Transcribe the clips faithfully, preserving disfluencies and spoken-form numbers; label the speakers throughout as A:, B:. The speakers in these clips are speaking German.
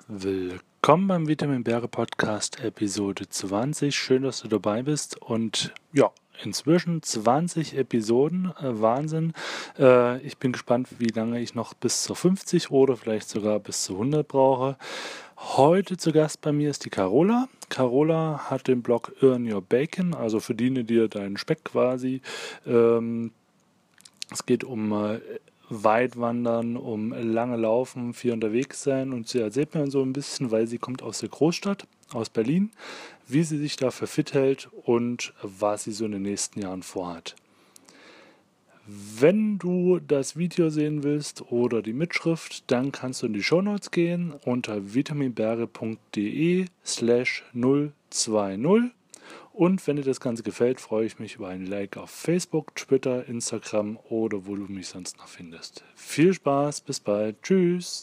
A: Willkommen beim Vitamin Berge Podcast Episode zwanzig. Schön, dass du dabei bist und ja, inzwischen zwanzig Episoden, äh, Wahnsinn. Äh, ich bin gespannt, wie lange ich noch bis zur fünfzig oder vielleicht sogar bis zu hundert brauche. Heute zu Gast bei mir ist die Carola. Carola hat den Blog Earn Your Bacon, also verdiene dir deinen Speck quasi. Ähm, es geht um äh, Weitwandern, um lange Laufen, viel unterwegs sein, und sie erzählt mir so ein bisschen, weil sie kommt aus der Großstadt, aus Berlin, wie sie sich dafür fit hält und was sie so in den nächsten Jahren vorhat. Wenn du das Video sehen willst oder die Mitschrift, dann kannst du in die Shownotes gehen unter vitaminberge.de slash null zwei null. Und wenn dir das Ganze gefällt, freue ich mich über ein Like auf Facebook, Twitter, Instagram oder wo du mich sonst noch findest. Viel Spaß, bis bald, tschüss!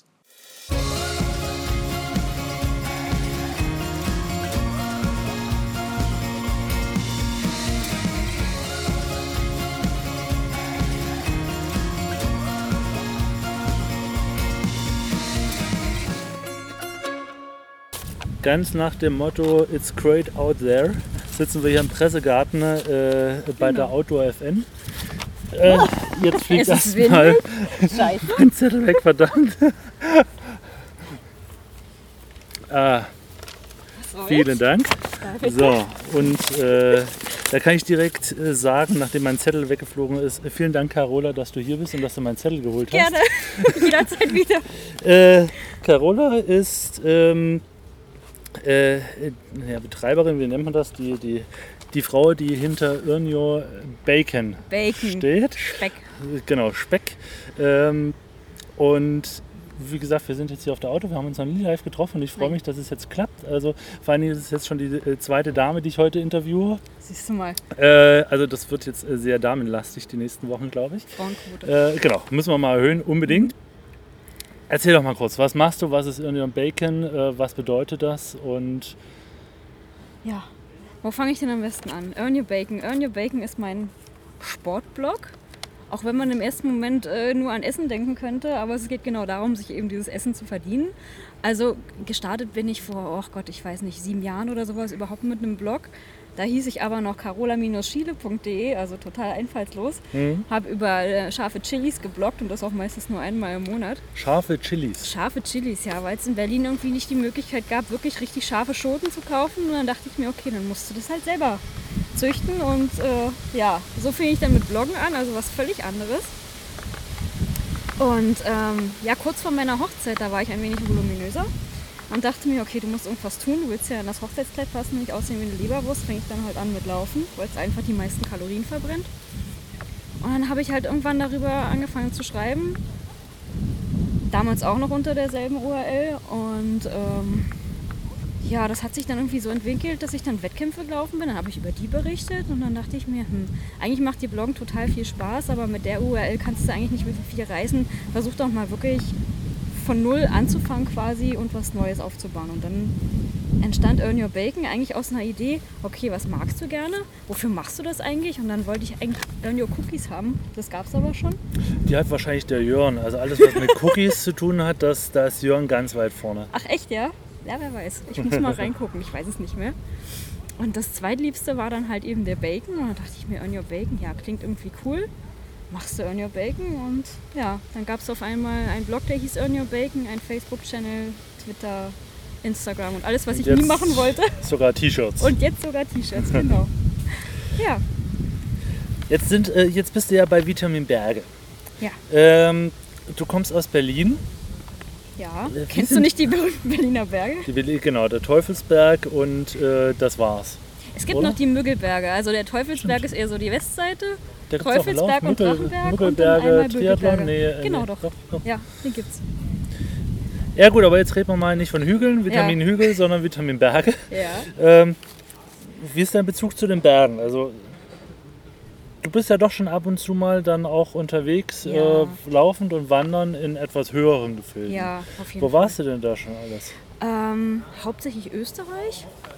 A: Ganz nach dem Motto It's great out there sitzen wir hier im Pressegarten äh, bei
B: Genau.
A: der Outdoor F N. Äh,
B: Oh,
A: jetzt fliegt
B: es ist
A: erstmal
B: Scheiße.
A: mein Zettel weg, verdammt. ah, vielen Dank. So, und äh, da kann ich direkt äh, sagen, nachdem mein Zettel weggeflogen ist, äh, vielen Dank, Carola, dass du hier bist und dass du meinen Zettel geholt hast.
B: Gerne, jederzeit wieder.
A: Äh, Carola ist ähm, äh, ja, Betreiberin, wie nennt man das? Die, die, die Frau, die hinter Earn Your Bacon,
B: Bacon.
A: steht.
B: Speck.
A: Genau, Speck. Ähm, und wie gesagt, wir sind jetzt hier auf der Auto, wir haben uns noch nie live getroffen und ich freue
B: Nein.
A: mich, dass es jetzt klappt. Also vor allem ist es jetzt schon die äh, zweite Dame, die ich heute interviewe.
B: Siehst du mal,
A: Äh, also das wird jetzt äh, sehr damenlastig die nächsten Wochen, glaube ich.
B: Frauenquote.
A: Äh, genau, müssen wir mal erhöhen, unbedingt. Erzähl doch mal kurz, was machst du, was ist Earn Your Bacon, äh, was bedeutet das und
B: Ja, wo fange ich denn am besten an? Earn Your Bacon. Earn Your Bacon ist mein Sportblog. Auch wenn man im ersten Moment äh, nur an Essen denken könnte, aber es geht genau darum, sich eben dieses Essen zu verdienen. Also gestartet bin ich vor, oh Gott, ich weiß nicht, sieben Jahren oder sowas überhaupt mit einem Blog. Da hieß ich aber noch carola Schiele punkt de, also total einfallslos.
A: Mhm.
B: Habe über äh, scharfe Chilis gebloggt und das auch meistens nur einmal im Monat.
A: scharfe Chilis.
B: Scharfe Chilis, ja, weil es in Berlin irgendwie nicht die Möglichkeit gab, wirklich richtig scharfe Schoten zu kaufen. Und dann dachte ich mir, okay, dann musst du das halt selber züchten. Und äh, ja, so fing ich dann mit Bloggen an, also was völlig anderes. Und ähm, ja, kurz vor meiner Hochzeit, da war ich ein wenig voluminöser und dachte mir, okay, du musst irgendwas tun, du willst ja in das Hochzeitskleid passen, nicht aussehen wie eine Leberwurst, fing ich dann halt an mit Laufen, weil es einfach die meisten Kalorien verbrennt. Und dann habe ich halt irgendwann darüber angefangen zu schreiben, damals auch noch unter derselben U R L, und ähm, ja, das hat sich dann irgendwie so entwickelt, dass ich dann Wettkämpfe gelaufen bin, dann habe ich über die berichtet und dann dachte ich mir, hm, eigentlich macht dir Bloggen total viel Spaß, aber mit der U R L kannst du eigentlich nicht mehr viel reisen, versuch doch mal wirklich von null anzufangen quasi und was Neues aufzubauen. Und dann entstand Earn Your Bacon eigentlich aus einer Idee, okay, was magst du gerne? Wofür machst du das eigentlich? Und dann wollte ich eigentlich Earn Your Cookies haben. Das gab es aber schon.
A: Die hat wahrscheinlich der Jörn. Also alles, was mit Cookies zu tun hat, das, da ist Jörn ganz weit vorne.
B: Ach echt, ja? Ja, wer weiß. Ich muss mal reingucken, ich weiß es nicht mehr. Und das zweitliebste war dann halt eben der Bacon. Und dann dachte ich mir, Earn Your Bacon, ja, klingt irgendwie cool. Machst du Earn Your Bacon? Und ja, dann gab es auf einmal einen Blog, der hieß Earn Your Bacon, ein Facebook-Channel, Twitter, Instagram und alles, was
A: Und
B: ich
A: jetzt
B: nie machen wollte.
A: Sogar T-Shirts.
B: Und jetzt sogar T-Shirts, genau. Ja,
A: Jetzt, sind, äh, jetzt bist du ja bei Vitamin Berge.
B: ja,
A: Ähm, du kommst aus Berlin.
B: ja.
A: Wie
B: Kennst du
A: sind-
B: nicht die berühmten Berliner Berge?
A: Die, Berlin- genau, der Teufelsberg und äh, das war's.
B: Es gibt
A: Oder?
B: noch die Müggelberge. Also der Teufelsberg ist eher so die Westseite.
A: Da gibt's auch einen Lauf,
B: Teufelsberg und
A: Mügel-
B: Drachenberg und dann
A: Müggelberge,
B: einmal
A: Triathlon.
B: Müggelberge.
A: Nee, äh,
B: Genau,
A: nee,
B: doch.
A: doch, doch.
B: Ja, den gibt's.
A: Ja gut, aber jetzt reden wir mal nicht von Hügeln, Vitamin Hügel, sondern Vitamin Berge.
B: Ja.
A: Ähm, wie ist dein Bezug zu den Bergen? Also du bist ja doch schon ab und zu mal dann auch unterwegs,
B: Ja.
A: äh, laufend und wandern in etwas höheren Gefilden.
B: Ja, auf jeden
A: Wo
B: Fall.
A: warst du denn da schon alles?
B: Ähm, hauptsächlich Österreich.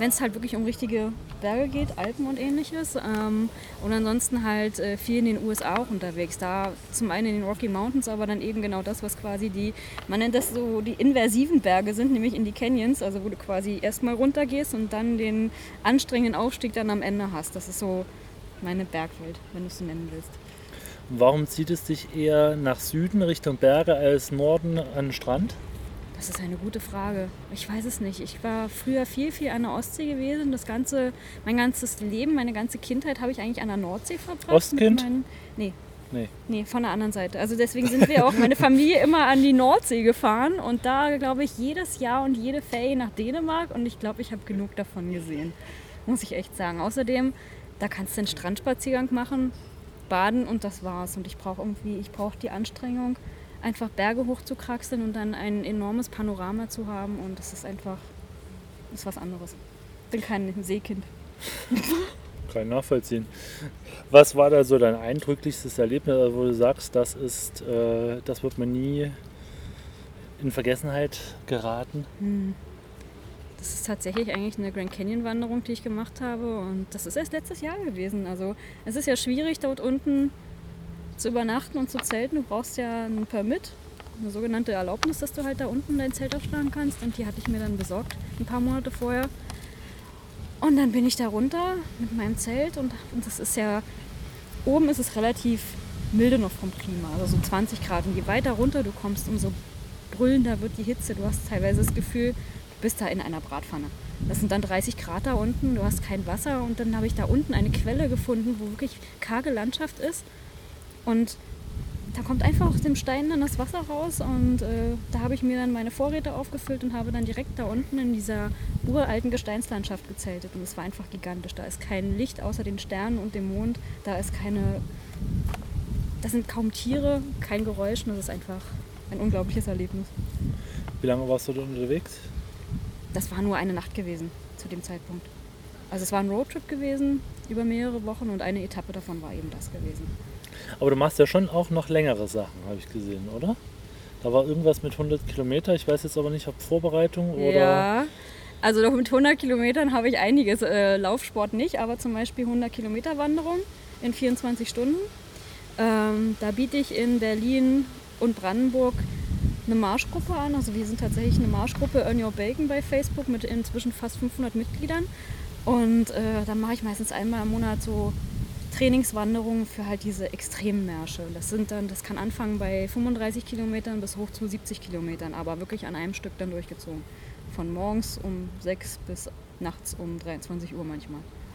B: wenn es halt wirklich um richtige Berge geht, Alpen und ähnliches. Ähm, und ansonsten halt äh, viel in den U S A auch unterwegs. Da zum einen in den Rocky Mountains, aber dann eben genau das, was quasi die, man nennt das so die inversiven Berge sind, nämlich in die Canyons, also wo du quasi erstmal runtergehst und dann den anstrengenden Aufstieg dann am Ende hast. Das ist so meine Bergwelt, wenn du es so nennen willst.
A: Warum zieht es dich eher nach Süden Richtung Berge als Norden an den Strand?
B: Das ist eine gute Frage. Ich weiß es nicht. Ich war früher viel, viel an der Ostsee gewesen. Das ganze, mein ganzes Leben, meine ganze Kindheit habe ich eigentlich an der Nordsee verbracht.
A: Ostkind?
B: Meinen, nee.
A: Nee.
B: Nee, von der anderen Seite. Also deswegen sind wir auch, meine Familie, immer an die Nordsee gefahren. Und da, glaube ich, jedes Jahr und jede Ferien nach Dänemark. Und ich glaube, ich habe genug davon gesehen. Muss ich echt sagen. Außerdem, da kannst du einen Strandspaziergang machen, baden und das war's. Und ich brauche irgendwie, ich brauche die Anstrengung, einfach Berge hochzukraxeln und dann ein enormes Panorama zu haben. Und das ist einfach, das ist was anderes. Ich bin kein Seekind.
A: Kann ich nachvollziehen. Was war da so dein eindrücklichstes Erlebnis, wo du sagst, das ist, äh, das wird man nie in Vergessenheit geraten?
B: Hm. Das ist tatsächlich eigentlich eine Grand Canyon Wanderung, die ich gemacht habe. Und das ist erst letztes Jahr gewesen. Also es ist ja schwierig, dort unten zu übernachten und zu zelten. Du brauchst ja einen Permit, eine sogenannte Erlaubnis, dass du halt da unten dein Zelt aufschlagen kannst. Und die hatte ich mir dann besorgt, ein paar Monate vorher. Und dann bin ich da runter mit meinem Zelt. Und, und das ist ja, oben ist es relativ milde noch vom Klima, also so zwanzig Grad. Und je weiter runter du kommst, umso brüllender wird die Hitze. Du hast teilweise das Gefühl, du bist da in einer Bratpfanne. Das sind dann dreißig Grad da unten, du hast kein Wasser. Und dann habe ich da unten eine Quelle gefunden, wo wirklich karge Landschaft ist. Und da kommt einfach aus dem Stein dann das Wasser raus und äh, da habe ich mir dann meine Vorräte aufgefüllt und habe dann direkt da unten in dieser uralten Gesteinslandschaft gezeltet. Und es war einfach gigantisch. Da ist kein Licht außer den Sternen und dem Mond. Da ist keine, da sind kaum Tiere, kein Geräusch. Und das ist einfach ein unglaubliches Erlebnis.
A: Wie lange warst du da unterwegs?
B: Das war nur eine Nacht gewesen zu dem Zeitpunkt. Also es war ein Roadtrip gewesen über mehrere Wochen und eine Etappe davon war eben das gewesen.
A: Aber du machst ja schon auch noch längere Sachen, habe ich gesehen, oder? Da war irgendwas mit hundert Kilometer. Ich weiß jetzt aber nicht, ob Vorbereitung oder...
B: Ja, also mit hundert Kilometern habe ich einiges. Äh, Laufsport nicht, aber zum Beispiel hundert Kilometer Wanderung in vierundzwanzig Stunden. Ähm, da biete ich in Berlin und Brandenburg eine Marschgruppe an. Also wir sind tatsächlich eine Marschgruppe Earn Your Bacon bei Facebook mit inzwischen fast fünfhundert Mitgliedern. Und äh, dann mache ich meistens einmal im Monat so Trainingswanderungen für halt diese Extremmärsche. Das sind dann, das kann anfangen bei fünfunddreißig Kilometern bis hoch zu siebzig Kilometern, aber wirklich an einem Stück dann durchgezogen. Von morgens um sechs bis nachts um dreiundzwanzig Uhr manchmal.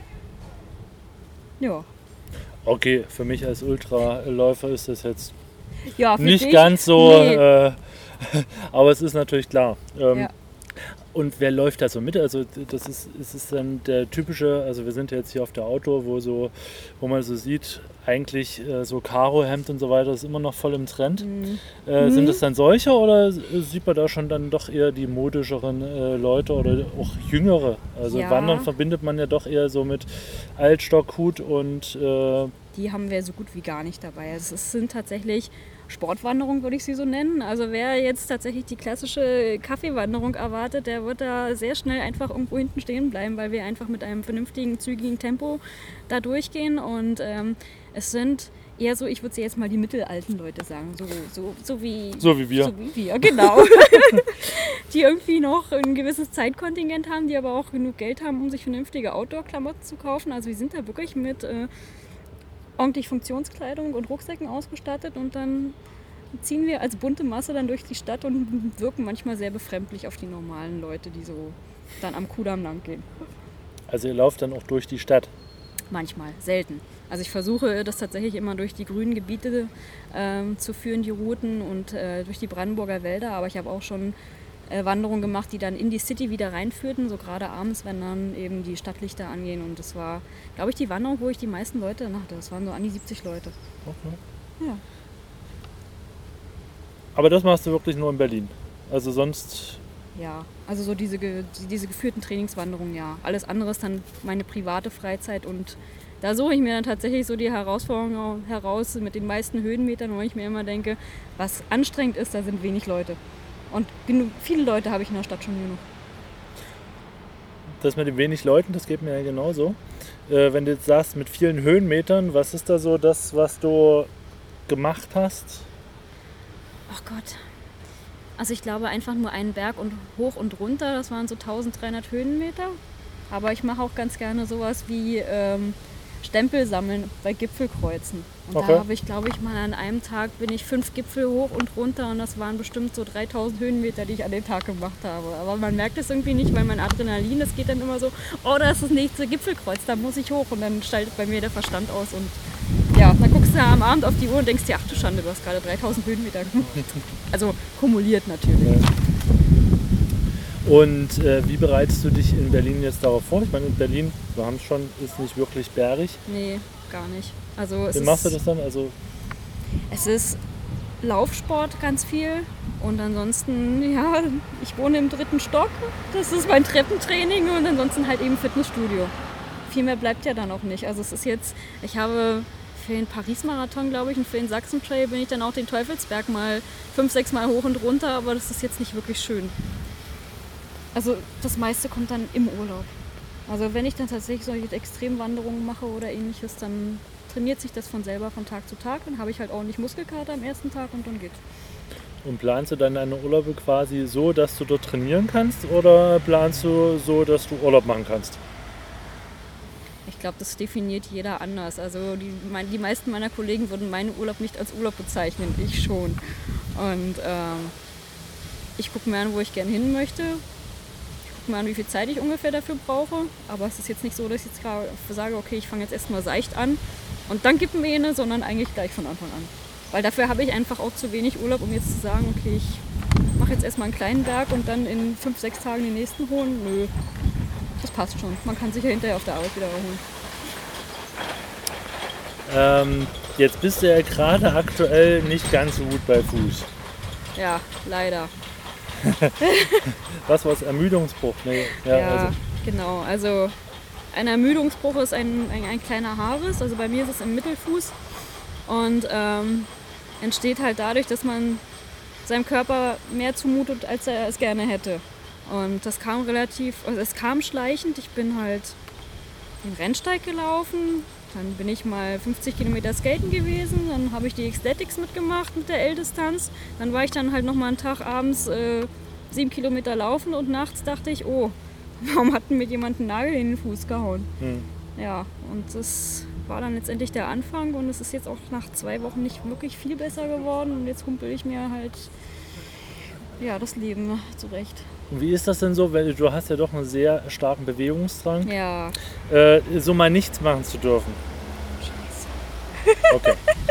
B: Ja.
A: Okay, für mich als Ultraläufer ist das jetzt
B: ja,
A: nicht
B: dich?
A: ganz so,
B: Nee.
A: äh, aber es ist natürlich klar. Ähm,
B: Ja.
A: Und wer läuft da so mit? Also das ist, ist es dann der typische, also wir sind jetzt hier auf der Outdoor, wo so, wo man so sieht, eigentlich äh, so Karohemd und so weiter ist immer noch voll im Trend.
B: Mhm.
A: Äh,
B: Mhm.
A: Sind das dann solche oder sieht man da schon dann doch eher die modischeren äh, Leute oder auch jüngere? Also
B: Ja.
A: Wandern verbindet man ja doch eher so mit Altstockhut und äh,
B: Die haben wir so gut wie gar nicht dabei. Also es sind tatsächlich Sportwanderungen, würde ich sie so nennen. Also wer jetzt tatsächlich die klassische Kaffeewanderung erwartet, der wird da sehr schnell einfach irgendwo hinten stehen bleiben, weil wir einfach mit einem vernünftigen, zügigen Tempo da durchgehen. Und ähm, es sind eher so, ich würde sie jetzt mal die mittelalten Leute sagen, so, so, so, wie,
A: so wie wir.
B: so wie wir, genau. Die irgendwie noch ein gewisses Zeitkontingent haben, die aber auch genug Geld haben, um sich vernünftige Outdoor-Klamotten zu kaufen. Also wir sind da wirklich mit äh, ordentlich Funktionskleidung und Rucksäcken ausgestattet und dann ziehen wir als bunte Masse dann durch die Stadt und wirken manchmal sehr befremdlich auf die normalen Leute, die so dann am Kudamm lang gehen.
A: Also ihr lauft dann auch durch die Stadt?
B: Manchmal, selten. Also ich versuche das tatsächlich immer durch die grünen Gebiete ähm, zu führen, die Routen und äh, durch die Brandenburger Wälder, aber ich habe auch schon äh, Wanderungen gemacht, die dann in die City wieder reinführten, so gerade abends, wenn dann eben die Stadtlichter angehen und das war, glaube ich, die Wanderung, wo ich die meisten Leute dann hatte. Das waren so an die siebzig Leute.
A: Okay.
B: Ja.
A: Aber das machst du wirklich nur in Berlin? Also sonst...
B: Ja, also so diese, ge- diese geführten Trainingswanderungen, ja. Alles andere ist dann meine private Freizeit und da suche ich mir dann tatsächlich so die Herausforderung heraus mit den meisten Höhenmetern, wo ich mir immer denke, was anstrengend ist, da sind wenig Leute. Und genug, viele Leute habe ich in der Stadt schon genug.
A: das mit den wenig Leuten, das geht mir ja genauso. Äh, wenn du jetzt sagst, mit vielen Höhenmetern, was ist da so das, was du gemacht hast?
B: Ach Gott. Also ich glaube einfach nur einen Berg und hoch und runter, das waren so dreizehnhundert Höhenmeter. Aber ich mache auch ganz gerne sowas wie ähm, Stempel sammeln bei Gipfelkreuzen. Und
A: okay.
B: da habe ich, glaube ich, mal an einem Tag bin ich fünf Gipfel hoch und runter und das waren bestimmt so dreitausend Höhenmeter, die ich an dem Tag gemacht habe. Aber man merkt es irgendwie nicht, weil mein Adrenalin, das geht dann immer so, oh, da ist das nächste Gipfelkreuz, da muss ich hoch. Und dann schaltet bei mir der Verstand aus und ja, dann guckst du am Abend auf die Uhr und denkst dir, ach du Schande, du hast gerade dreitausend Höhenmeter gemacht. Also kumuliert natürlich.
A: Ja. Und äh, wie bereitest du dich in Berlin jetzt darauf vor? Ich meine, in Berlin, wir haben es schon, ist nicht wirklich bergig.
B: Nee, gar nicht. Also es
A: Wie
B: ist,
A: machst du das dann? Also
B: es ist Laufsport ganz viel und ansonsten, ja, ich wohne im dritten Stock, das ist mein Treppentraining und ansonsten halt eben Fitnessstudio. Viel mehr bleibt ja dann auch nicht. Also es ist jetzt, ich habe für den Paris-Marathon, glaube ich, und für den Sachsen-Trail bin ich dann auch den Teufelsberg mal fünf, sechs Mal hoch und runter, aber das ist jetzt nicht wirklich schön. Also das meiste kommt dann im Urlaub. Also wenn ich dann tatsächlich solche Extremwanderungen mache oder ähnliches, dann trainiert sich das von selber von Tag zu Tag. Dann habe ich halt ordentlich Muskelkater am ersten Tag und dann geht's.
A: Und planst du dann deine Urlaube quasi so, dass du dort trainieren kannst oder planst du so, dass du Urlaub machen kannst?
B: Ich glaube, das definiert jeder anders. Also die, mein, die meisten meiner Kollegen würden meinen Urlaub nicht als Urlaub bezeichnen, ich schon. Und ähm, ich gucke mir an, wo ich gerne hin möchte. Mal an, wie viel Zeit ich ungefähr dafür brauche. Aber es ist jetzt nicht so, dass ich jetzt gerade sage, okay, ich fange jetzt erstmal seicht an und dann kippen wir eine, sondern eigentlich gleich von Anfang an. Weil dafür habe ich einfach auch zu wenig Urlaub, um jetzt zu sagen, okay, ich mache jetzt erstmal einen kleinen Berg und dann in fünf, sechs Tagen den nächsten holen. Nö, das passt schon. Man kann sich ja hinterher auf der Arbeit wieder erholen.
A: Ähm, jetzt bist du ja gerade aktuell nicht ganz so gut bei Fuß.
B: Ja, leider.
A: Was war es? Ermüdungsbruch? Nee, ja,
B: ja
A: also.
B: genau. Also ein Ermüdungsbruch ist ein, ein, ein kleiner Haarriss. Also bei mir ist es im Mittelfuß und ähm, entsteht halt dadurch, dass man seinem Körper mehr zumutet, als er es gerne hätte. Und das kam relativ, also es kam schleichend. Ich bin halt den Rennsteig gelaufen. Dann bin ich mal fünfzig Kilometer skaten gewesen, dann habe ich die Xletics mitgemacht mit der L-Distanz. Dann war ich dann halt noch mal einen Tag abends äh, sieben Kilometer laufen und nachts dachte ich, oh, warum hat mir jemand einen Nagel in den Fuß gehauen? Hm. Ja, und das war dann letztendlich der Anfang und es ist jetzt auch nach zwei Wochen nicht wirklich viel besser geworden und jetzt humpel ich mir halt ja, das Leben zurecht.
A: Und wie ist das denn so, weil du hast ja doch einen sehr starken Bewegungsdrang,
B: ja.
A: äh, so mal nichts machen zu dürfen?
B: Scheiße.
A: Okay.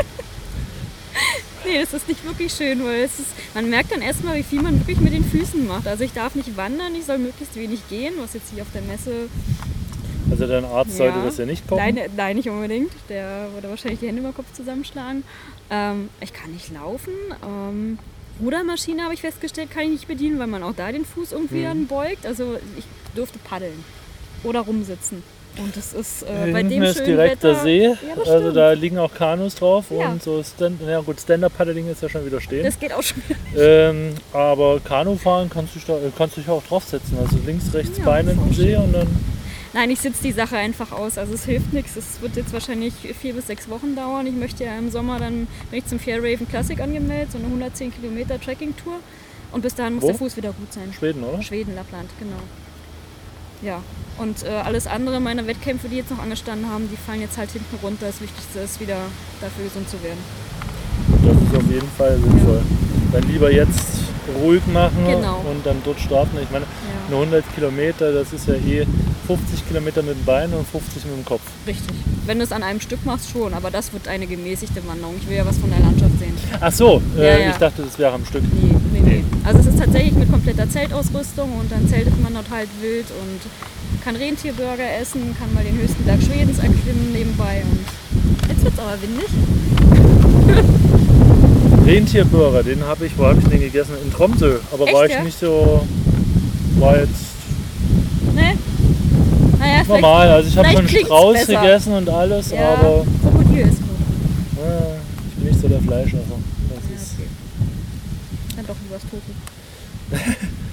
B: Nee, das ist nicht wirklich schön, weil es ist, man merkt dann erstmal, wie viel man wirklich mit den Füßen macht. Also ich darf nicht wandern, ich soll möglichst wenig gehen, was jetzt hier auf der Messe...
A: Also dein Arzt ja. sollte das ja nicht gucken?
B: Nein, nein, nicht unbedingt. Der würde wahrscheinlich die Hände über den Kopf zusammenschlagen. Ähm, ich kann nicht laufen. Ähm, Rudermaschine habe ich festgestellt, kann ich nicht bedienen, weil man auch da den Fuß irgendwie hm. anbeugt. Also ich durfte paddeln oder rumsitzen. Und das ist äh, bei dem
A: ist
B: schönen
A: direkt
B: Wetter...
A: der See,
B: ja,
A: also da liegen auch Kanus drauf
B: ja.
A: und so Stand, ja gut, Stand-Up-Paddling ist ja schon wieder stehen.
B: Das geht auch schon wieder.
A: Ähm, aber Kanufahren kannst du dich, da, kannst du dich auch draufsetzen, also links, rechts, ja, Beine im See und dann...
B: Nein, ich sitze die Sache einfach aus, also es hilft nichts, es wird jetzt wahrscheinlich vier bis sechs Wochen dauern. Ich möchte ja im Sommer dann, bin ich zum Fairhaven Classic angemeldet, so eine hundertzehn Kilometer Trekking-Tour und bis dahin muss
A: Wo?
B: der Fuß wieder gut sein.
A: Schweden, oder?
B: Schweden, Lappland, genau. Ja, und äh, alles andere, meine Wettkämpfe, die jetzt noch angestanden haben, die fallen jetzt halt hinten runter. Das Wichtigste ist wieder dafür gesund zu werden.
A: Das ist auf jeden Fall sinnvoll. Ja. Dann lieber jetzt ruhig machen
B: genau.
A: und dann dort starten. Ich meine, ja. eine hundert Kilometer, das ist ja eh fünfzig Kilometer mit dem Bein und fünfzig mit dem Kopf.
B: Richtig. Wenn du es an einem Stück machst, schon. Aber das wird eine gemäßigte Wanderung. Ich will ja was von der Landschaft sehen.
A: Ach so,
B: ja,
A: äh,
B: ja.
A: ich dachte, das wäre am Stück.
B: Nee, nee, nee. Also es ist tatsächlich mit kompletter Zeltausrüstung und dann zeltet man dort halt wild und kann Rentierburger essen, kann mal den höchsten Berg Schwedens erklimmen nebenbei. Und jetzt wird es aber windig.
A: Rentierburger, den habe ich, wo habe ich den gegessen? In Tromsø. Aber
B: Echt,
A: war ich
B: ja?
A: nicht so, war jetzt
B: nee. Naja,
A: normal. Also ich habe schon Strauß
B: besser.
A: gegessen und alles,
B: ja,
A: aber
B: Krokodil ist gut.
A: Ja, ich bin nicht so der Fleischesser. Das
B: ja,
A: ist
B: okay. Dann doch lieber das Tofu.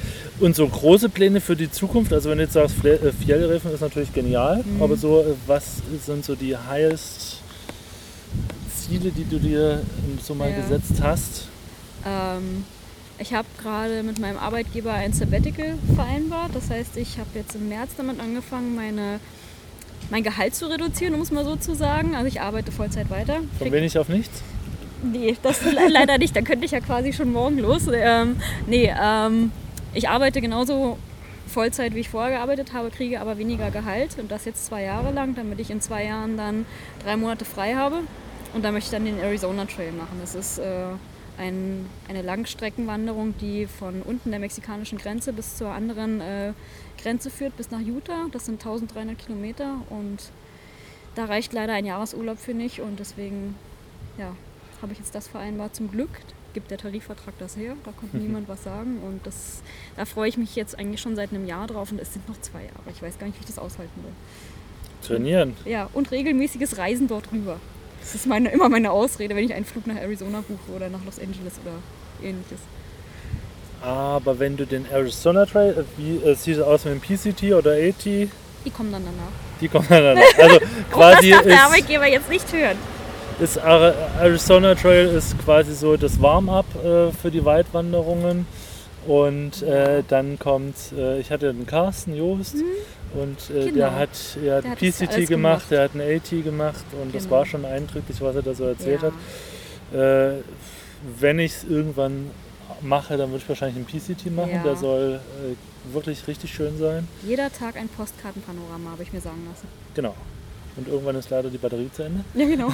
A: Und so große Pläne für die Zukunft, also wenn du jetzt sagst, Fjällräven ist natürlich genial, mhm. aber so, was sind so die highest Ziele, die du dir so mal ja. gesetzt hast?
B: Ähm, ich habe gerade mit meinem Arbeitgeber ein Sabbatical vereinbart, das heißt, ich habe jetzt im März damit angefangen, meine, mein Gehalt zu reduzieren, um es mal so zu sagen. Also ich arbeite Vollzeit weiter.
A: Von wenig auf nichts?
B: Nee, das leider nicht, dann könnte ich ja quasi schon morgen los. Ähm, nee, ähm, ich arbeite genauso Vollzeit, wie ich vorher gearbeitet habe, kriege aber weniger Gehalt und das jetzt zwei Jahre lang, damit ich in zwei Jahren dann drei Monate frei habe und dann möchte ich dann den Arizona Trail machen. Das ist äh, ein, eine Langstreckenwanderung, die von unten der mexikanischen Grenze bis zur anderen äh, Grenze führt, bis nach Utah. Das sind dreizehnhundert Kilometer und da reicht leider ein Jahresurlaub für nicht und deswegen ja, habe ich jetzt das vereinbart. Zum Glück gibt der Tarifvertrag das her, da konnte niemand was sagen und das, da freue ich mich jetzt eigentlich schon seit einem Jahr drauf und es sind noch zwei Jahre. Ich weiß gar nicht, wie ich das aushalten will.
A: Trainieren?
B: Ja, und regelmäßiges Reisen dort rüber. Das ist meine, immer meine Ausrede, wenn ich einen Flug nach Arizona buche oder nach Los Angeles oder ähnliches.
A: Aber wenn du den Arizona Trail, wie äh, sieht es aus mit dem P C T oder A T?
B: Die kommen dann danach.
A: Die kommen dann danach. Also quasi
B: das darf der Arbeitgeber jetzt nicht hören.
A: Das Arizona Trail ist quasi so das Warm-up äh, für die Weitwanderungen und äh, dann kommt, äh, ich hatte den Carsten Joost mhm. und äh,
B: genau.
A: der hat, er hat der P C T gemacht, gemacht, der hat ein A T gemacht und genau. das war schon eindrücklich, was er da so erzählt ja. hat. Äh, wenn ich es irgendwann mache, dann würde ich wahrscheinlich einen P C T machen, ja. der soll äh, wirklich richtig schön sein.
B: Jeder Tag ein Postkartenpanorama, habe ich mir sagen lassen.
A: Genau. Und irgendwann ist leider die Batterie zu Ende.
B: Ja, genau.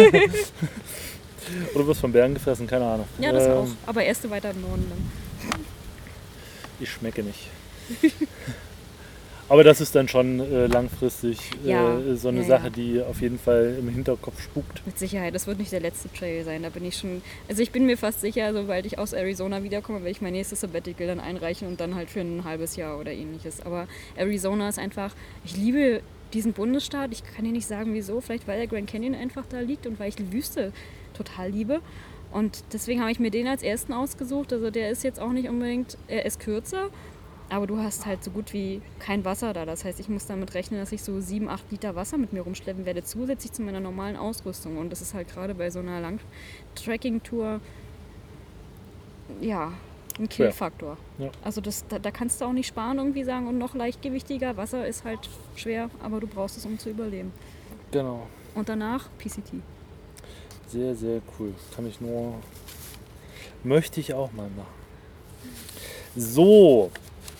A: Oder du wirst von Bergen gefressen, keine Ahnung.
B: Ja, das ähm, auch. Aber erst weiter im Norden dann.
A: Ich schmecke nicht. Aber das ist dann schon äh, langfristig äh, ja, so eine ja, Sache, ja. die auf jeden Fall im Hinterkopf spukt.
B: Mit Sicherheit, das wird nicht der letzte Trail sein, da bin ich schon, also ich bin mir fast sicher, sobald ich aus Arizona wiederkomme, werde ich mein nächstes Sabbatical dann einreichen und dann halt für ein halbes Jahr oder ähnliches. Aber Arizona ist einfach, ich liebe diesen Bundesstaat, ich kann dir nicht sagen wieso, vielleicht weil der Grand Canyon einfach da liegt und weil ich die Wüste total liebe. Und deswegen habe ich mir den als ersten ausgesucht, also der ist jetzt auch nicht unbedingt, er ist kürzer, aber du hast halt so gut wie kein Wasser da. Das heißt, ich muss damit rechnen, dass ich so sieben, acht Liter Wasser mit mir rumschleppen werde, zusätzlich zu meiner normalen Ausrüstung. Und das ist halt gerade bei so einer Lang-Tracking-Tour, ja, ein Kill-Faktor. Ja. Also das, da, da kannst du auch nicht sparen, irgendwie sagen, und noch leichtgewichtiger. Wasser ist halt schwer, aber du brauchst es, um zu überleben.
A: Genau.
B: Und danach P C T.
A: Sehr, sehr cool. Kann ich nur... Möchte ich auch mal machen. So.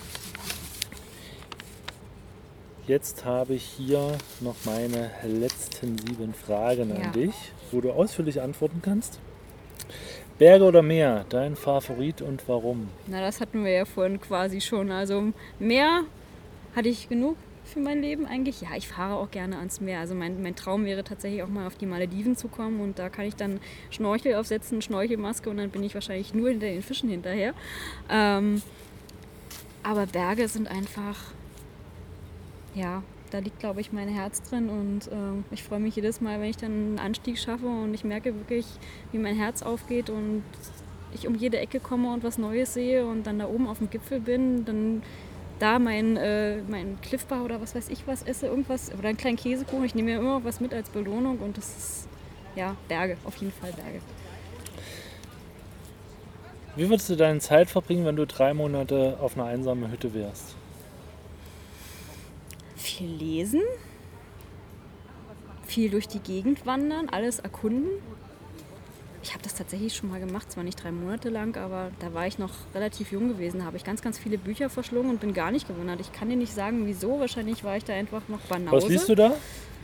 A: Jetzt habe ich hier noch meine letzten sieben Fragen an ja. dich, wo du ausführlich antworten kannst. Berge oder Meer, dein Favorit und warum?
B: Na, das hatten wir ja vorhin quasi schon. Also Meer hatte ich genug für mein Leben eigentlich. Ja, ich fahre auch gerne ans Meer. Also mein, mein Traum wäre tatsächlich auch mal auf die Malediven zu kommen und da kann ich dann Schnorchel aufsetzen, Schnorchelmaske und dann bin ich wahrscheinlich nur hinter den Fischen hinterher. Ähm, aber Berge sind einfach... Ja, da liegt, glaube ich, mein Herz drin und äh, ich freue mich jedes Mal, wenn ich dann einen Anstieg schaffe und ich merke wirklich, wie mein Herz aufgeht und ich um jede Ecke komme und was Neues sehe und dann da oben auf dem Gipfel bin, dann da mein, äh, mein Cliff Bar oder was weiß ich was esse, irgendwas, oder einen kleinen Käsekuchen, ich nehme mir immer was mit als Belohnung und das ist, ja, Berge, auf jeden Fall Berge.
A: Wie würdest du deine Zeit verbringen, wenn du drei Monate auf einer einsamen Hütte wärst?
B: Viel lesen, viel durch die Gegend wandern, alles erkunden. Ich habe das tatsächlich schon mal gemacht, zwar nicht drei Monate lang, aber da war ich noch relativ jung gewesen, da habe ich ganz, ganz viele Bücher verschlungen und bin gar nicht gewundert. Ich kann dir nicht sagen, wieso, wahrscheinlich war ich da einfach noch Banause.
A: Was liest du da?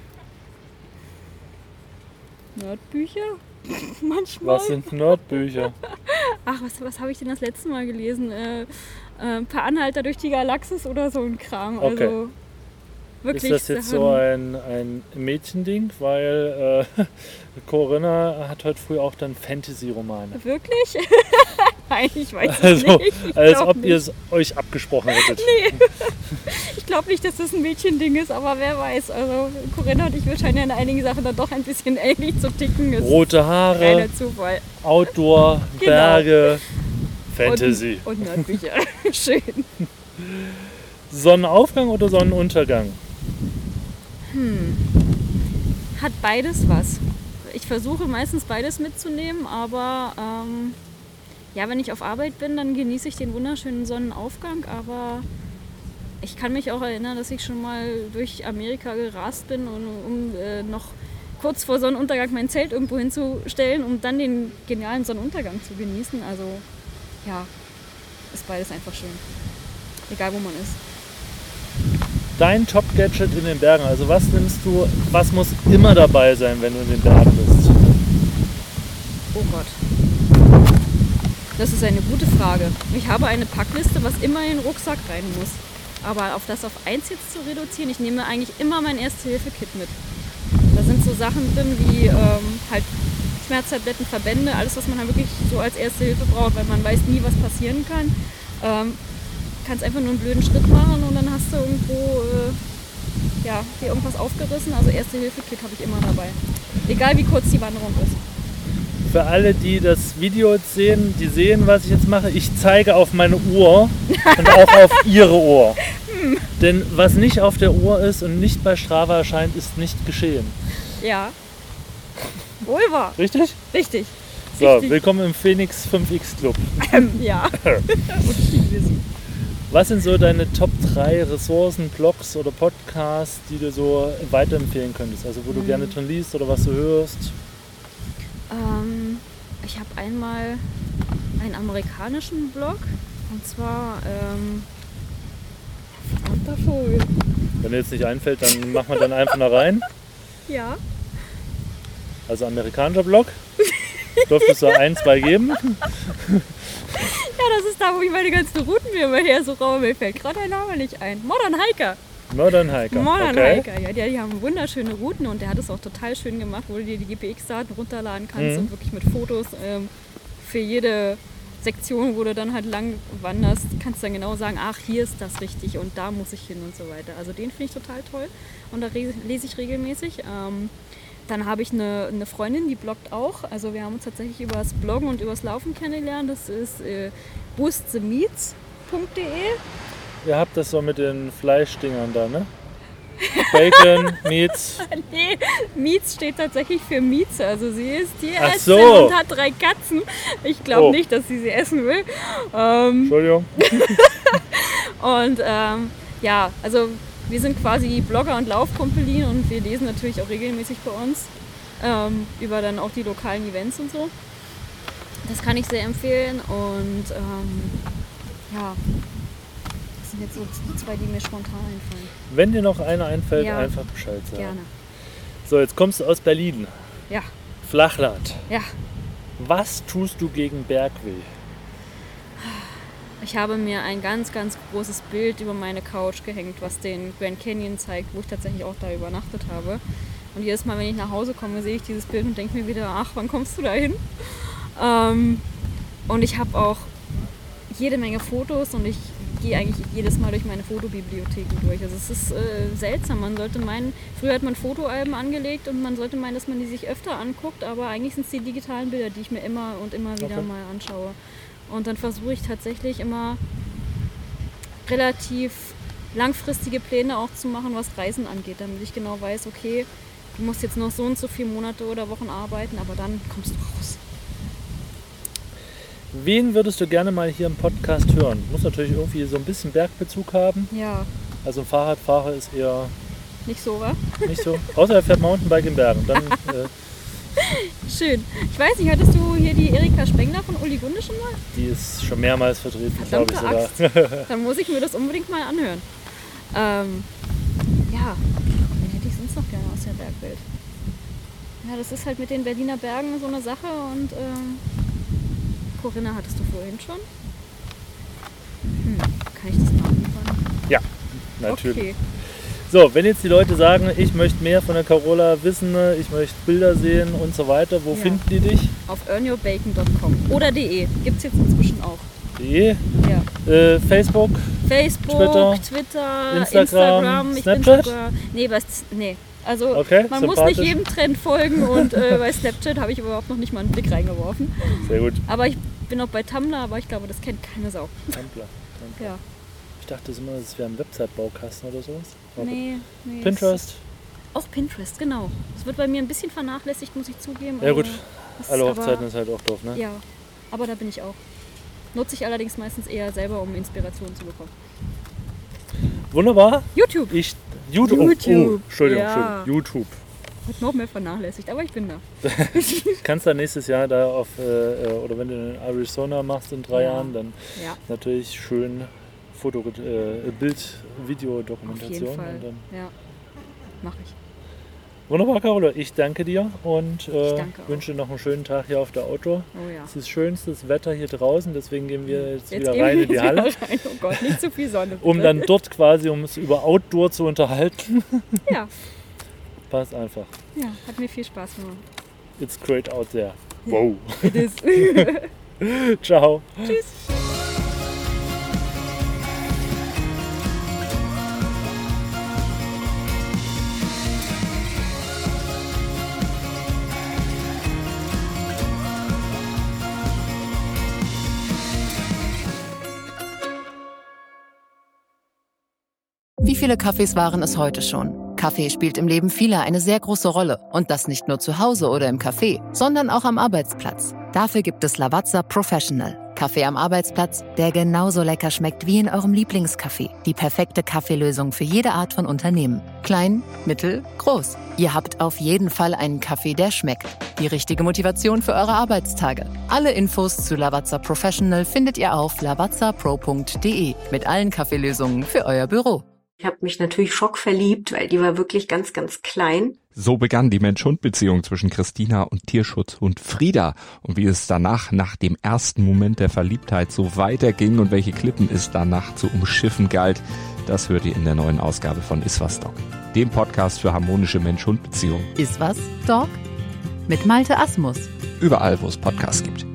B: Nerdbücher? Manchmal.
A: Was sind Nerdbücher?
B: Ach, was, was habe ich denn das letzte Mal gelesen? Äh, äh, Per Anhalter durch die Galaxis oder so ein Kram.
A: Okay.
B: Also, wirklich,
A: ist das jetzt so ein, ein Mädchending? Weil äh, Corinna hat heute früh auch dann Fantasy-Romane.
B: Wirklich? Nein, ich weiß es
A: also,
B: nicht. Ich
A: als ob nicht. Ihr es euch abgesprochen hättet.
B: Nee, ich glaube nicht, dass das ein Mädchending ist, aber wer weiß. Also Corinna und ich, wir scheinen ja in einigen Sachen dann doch ein bisschen ähnlich zu ticken. Das
A: rote Haare,
B: Zufall.
A: Outdoor,
B: Genau.
A: Berge, Fantasy.
B: Und, und Nerdbücher. Schön.
A: Sonnenaufgang oder Sonnenuntergang?
B: Hm. Hat beides was. Ich versuche meistens beides mitzunehmen, aber ähm, ja, wenn ich auf Arbeit bin, dann genieße ich den wunderschönen Sonnenaufgang, aber ich kann mich auch erinnern, dass ich schon mal durch Amerika gerast bin, um, um äh, noch kurz vor Sonnenuntergang mein Zelt irgendwo hinzustellen, um dann den genialen Sonnenuntergang zu genießen. Also ja, ist beides einfach schön. Egal wo man ist.
A: Dein Top-Gadget in den Bergen, also was nimmst du, was muss immer dabei sein, wenn du in den Bergen bist?
B: Oh Gott. Das ist eine gute Frage. Ich habe eine Packliste, was immer in den Rucksack rein muss. Aber auf das auf eins jetzt zu reduzieren, ich nehme eigentlich immer mein Erste-Hilfe-Kit mit. Da sind so Sachen drin wie ähm, halt Schmerztabletten, Verbände, alles was man halt wirklich so als Erste Hilfe braucht, weil man weiß nie, was passieren kann. Ähm, kannst einfach nur einen blöden Schritt machen und dann hast du irgendwo äh, ja, dir irgendwas aufgerissen. Also Erste-Hilfe-Kit habe ich immer dabei. Egal wie kurz die Wanderung ist.
A: Für alle, die das Video jetzt sehen, die sehen, was ich jetzt mache, ich zeige auf meine Uhr und auch auf ihre Uhr. Hm. Denn was nicht auf der Uhr ist und nicht bei Strava erscheint, ist nicht geschehen.
B: Ja. Wohl wahr.
A: Richtig?
B: Richtig.
A: So,
B: Richtig.
A: Willkommen im Phoenix fünf X Club.
B: Ähm, ja.
A: Was sind so deine Top drei Ressourcen, Blogs oder Podcasts, die du so weiterempfehlen könntest? Also wo du hm. gerne drin liest oder was du hörst?
B: Ähm, ich habe einmal einen amerikanischen Blog und zwar ähm, verdammter Vogel.
A: Wenn dir jetzt nicht einfällt, dann machen wir dann einfach noch rein.
B: Ja.
A: Also amerikanischer Blog. Dürftest du ein, zwei geben?
B: Ja, das ist da, wo ich meine ganzen Routen mir immer her so raue. Mir fällt gerade der Name nicht ein. Modern Hiker.
A: Modern Hiker.
B: Modern
A: okay.
B: Hiker, ja, die, die haben wunderschöne Routen und der hat es auch total schön gemacht, wo du dir die G P X-Daten runterladen kannst
A: mhm.
B: und wirklich mit Fotos ähm, für jede Sektion, wo du dann halt lang wanderst, kannst du dann genau sagen, ach, hier ist das richtig und da muss ich hin und so weiter. Also den finde ich total toll und da lese ich regelmäßig. Ähm, dann habe ich eine, eine Freundin, die bloggt auch. Also wir haben uns tatsächlich über das Bloggen und über das Laufen kennengelernt. Das ist äh, boost the meats punkt de.
A: Ihr habt das so mit den Fleischdingern da, ne? Bacon, Meats.
B: Nee, Meats steht tatsächlich für Mieze. Also sie ist Tierärztin
A: so.
B: und hat drei Katzen. Ich glaube
A: oh.
B: nicht, dass sie sie essen will. Ähm,
A: Entschuldigung.
B: und ähm, ja, also wir sind quasi Blogger und Laufkumpelin und wir lesen natürlich auch regelmäßig bei uns ähm, über dann auch die lokalen Events und so. Das kann ich sehr empfehlen und ähm, ja, das sind jetzt so die zwei, die mir spontan einfallen.
A: Wenn dir noch einer einfällt,
B: ja,
A: einfach Bescheid sagen.
B: Gerne.
A: So, jetzt kommst du aus Berlin.
B: Ja.
A: Flachland.
B: Ja.
A: Was tust du gegen Bergweh?
B: Ich habe mir ein ganz, ganz großes Bild über meine Couch gehängt, was den Grand Canyon zeigt, wo ich tatsächlich auch da übernachtet habe. Und jedes Mal, wenn ich nach Hause komme, sehe ich dieses Bild und denke mir wieder, ach, wann kommst du da hin? Ähm, und ich habe auch jede Menge Fotos und ich gehe eigentlich jedes Mal durch meine Fotobibliotheken durch. Also es ist äh, seltsam. Man sollte meinen, früher hat man Fotoalben angelegt und man sollte meinen, dass man die sich öfter anguckt, aber eigentlich sind es die digitalen Bilder, die ich mir immer und immer wieder
A: okay.
B: mal anschaue. Und dann versuche ich tatsächlich immer relativ langfristige Pläne auch zu machen, was Reisen angeht, damit ich genau weiß, okay, du musst jetzt noch so und so viele Monate oder Wochen arbeiten, aber dann kommst du raus.
A: Wen würdest du gerne mal hier im Podcast hören? Muss natürlich irgendwie so ein bisschen Bergbezug haben.
B: Ja.
A: Also ein Fahrradfahrer ist eher...
B: Nicht so, wa?
A: Nicht so. Außer er fährt Mountainbike in Bergen. Dann, äh,
B: schön. Ich weiß nicht, hattest du hier die Erika Spengler von Uli Gunde schon mal?
A: Die ist schon mehrmals vertreten, glaube ich sogar.
B: Axt. Dann muss ich mir das unbedingt mal anhören. Ähm, ja, wen hätte ich sonst noch gerne aus der Bergwelt? Ja, das ist halt mit den Berliner Bergen so eine Sache und ähm, Corinna hattest du vorhin schon? Hm, kann ich das mal anfangen?
A: Ja, natürlich.
B: Okay.
A: So, wenn jetzt die Leute sagen, ich möchte mehr von der Carola wissen, ich möchte Bilder sehen und so weiter, wo
B: Ja.
A: finden die dich?
B: Auf earn your bacon dot com oder de. Gibt es jetzt inzwischen auch.
A: De?
B: Ja.
A: Äh, Facebook?
B: Facebook,
A: Twitter,
B: Twitter,
A: Instagram,
B: Instagram, ich
A: Snapchat?
B: bin sogar. Nee, was. Nee. Also
A: Okay,
B: man muss
A: sympathisch.
B: nicht jedem Trend folgen und äh, bei Snapchat habe ich überhaupt noch nicht mal einen Blick reingeworfen.
A: Sehr gut.
B: Aber ich bin auch bei Tumblr, aber ich glaube, das kennt keine Sau.
A: Tumblr. Tumblr.
B: Ja.
A: Ich dachte immer, das wäre ein Website-Baukasten oder sowas. Aber
B: Nee, nee.
A: Pinterest.
B: Auch Pinterest, genau. Das wird bei mir ein bisschen vernachlässigt, muss ich zugeben.
A: Ja gut,
B: das
A: alle
B: ist
A: Hochzeiten
B: aber,
A: ist halt auch doof, ne?
B: Ja, aber da bin ich auch. Nutze ich allerdings meistens eher selber, um Inspiration zu bekommen.
A: Wunderbar.
B: YouTube.
A: Ich, YouTube.
B: YouTube.
A: Oh, oh, Entschuldigung,
B: Ja.
A: Entschuldigung. YouTube.
B: Wird noch mehr vernachlässigt, aber ich bin da.
A: Kannst dann nächstes Jahr da auf, äh, oder wenn du in Arizona machst in drei
B: Ja.
A: Jahren, dann
B: Ja,
A: natürlich schön Foto, äh, Bild,
B: auf
A: Video-Dokumentation.
B: jeden Fall.
A: Und dann
B: Ja, mache ich.
A: Wunderbar, Carola. Ich danke dir und äh,
B: danke auch.
A: wünsche noch einen schönen Tag hier auf der Outdoor.
B: Oh ja.
A: Es ist schönstes Wetter hier draußen, deswegen gehen wir jetzt,
B: Jetzt
A: wieder
B: gehen
A: rein
B: wir
A: in die
B: jetzt
A: Halle,
B: wieder rein. Oh Gott, nicht zu viel Sonne. Bitte.
A: um dann dort quasi, um es über Outdoor zu unterhalten.
B: Ja,
A: Passt einfach.
B: ja, hat mir viel Spaß gemacht.
A: It's great out there. Wow.
B: It is.
A: Ciao.
B: Tschüss.
C: Wie viele Kaffees waren es heute schon? Kaffee spielt im Leben vieler eine sehr große Rolle. Und das nicht nur zu Hause oder im Café, sondern auch am Arbeitsplatz. Dafür gibt es Lavazza Professional. Kaffee am Arbeitsplatz, der genauso lecker schmeckt wie in eurem Lieblingscafé. Die perfekte Kaffeelösung für jede Art von Unternehmen. Klein, mittel, groß. Ihr habt auf jeden Fall einen Kaffee, der schmeckt. Die richtige Motivation für eure Arbeitstage. Alle Infos zu Lavazza Professional findet ihr auf lavazza pro punkt de mit allen Kaffeelösungen für euer Büro.
D: Ich habe mich natürlich schockverliebt, weil die war wirklich ganz, ganz klein.
E: So begann die Mensch-Hund-Beziehung zwischen Christina und Tierschutzhund Frieda. Und wie es danach, nach dem ersten Moment der Verliebtheit, so weiterging und welche Klippen es danach zu umschiffen galt, das hört ihr in der neuen Ausgabe von Iswas Dog, dem Podcast für harmonische Mensch-Hund-Beziehungen.
C: Ist was, Dog? Mit Malte Asmus.
E: Überall, wo es Podcasts gibt.